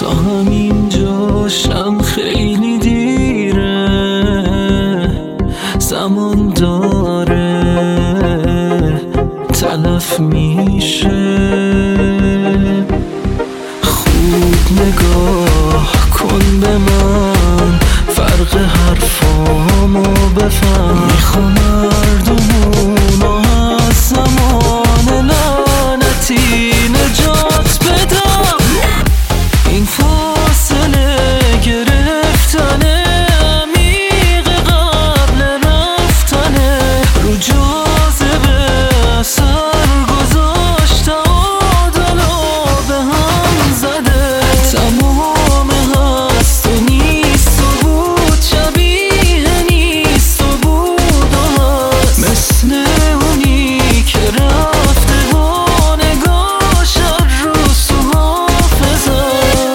تا همین جاشم خیلی دیره، زمان داره تلف میشه. خوب نگاه کن به من، فرق حرفامو بفهم. میخوام مردمونو از زمان لعنتی نجات بدم. این فاصله گرفتنه عمیق قبل رفتنه، رو جاذبه اثر گذاشته عادلو به هم زده. تمام هست و نیست و بود، شبیه نیست و بود و هست، مثل اونی که رفته و نگاش هر روز تو حافظه.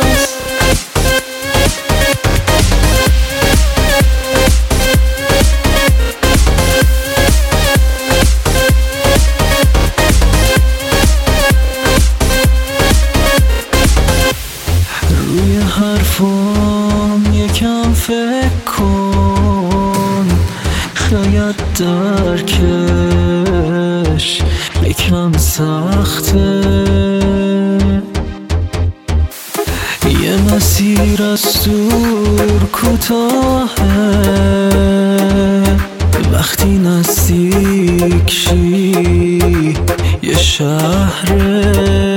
روی حرفام یکم فکر کن، شاید درکش یکم سخته. یه مسیر از دور کوتاهه، وقتی نزدیک شی یه شهره.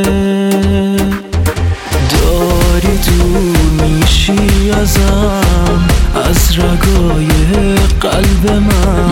داری دور میشی ازم، از رگای قلب من.